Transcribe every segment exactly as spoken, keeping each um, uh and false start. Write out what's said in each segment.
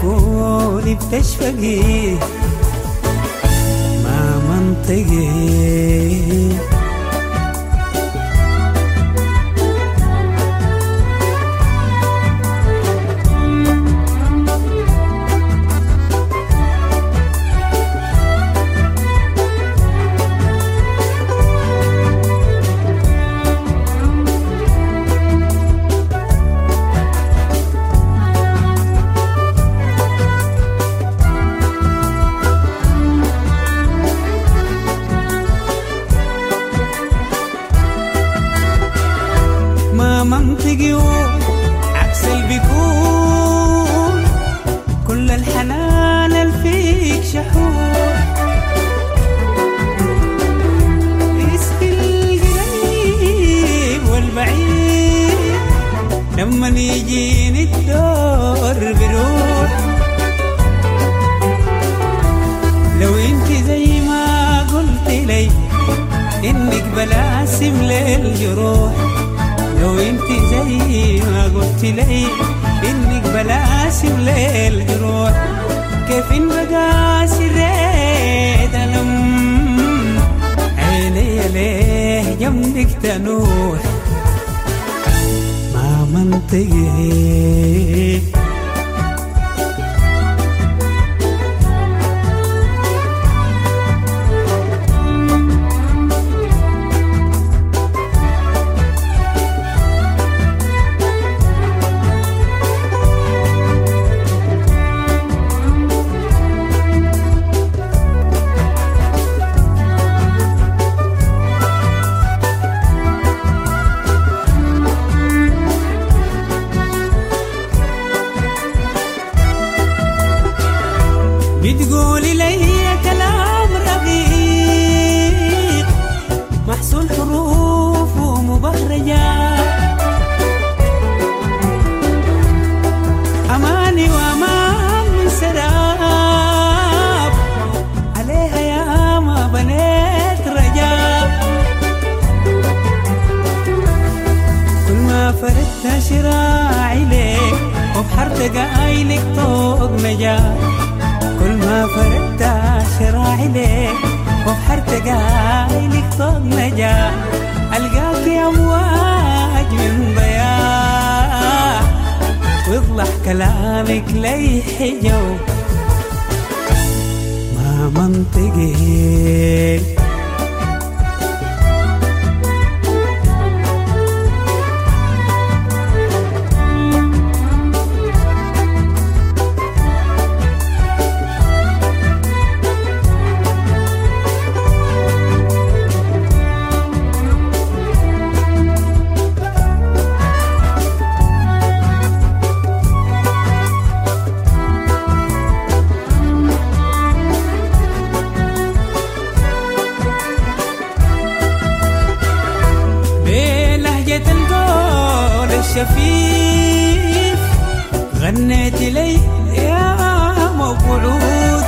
تكوني بتشفقي ما منطقي. منطقي وعكس اللي بيكون كل الحنان اللي فيك شحون يسقي القريب والبعيد لما يجيني الدور بروح. لو انت زي ما قلت لي انك بلاسم للجروح، لو انت زي ما قلت لي انك بلاسم للجروح، كيف ان بقاسي الريد الم عيني ليه جنبك تنوح ما منطقي. بتقولي لي كلام رقيق محصول حروف ومبهرجات، أماني وأمان من سراب عليها يا ما بنيت رجاء. كل ما فردت شراعي ليك وبحرت قايلك طوق نجاة، كل ما فردت شراعي ليك وبحرت قايلك طوق نجاة، ألقاك أمواج من ضياع ويطلع كلامك لي حجو ما منطقي. الشفيف غنيت لي يا موعود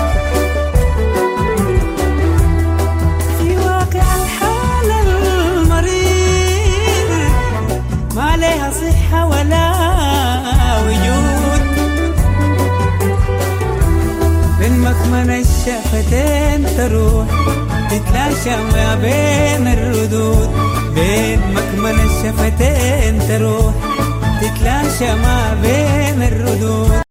في واقع الحال المرير ما لها صحة ولا وجود، بين مكمن الشفتين تروح تتلاشى ما بين الردود، بين مكمن الشفتين تروح تتلاشى ما بين الردود.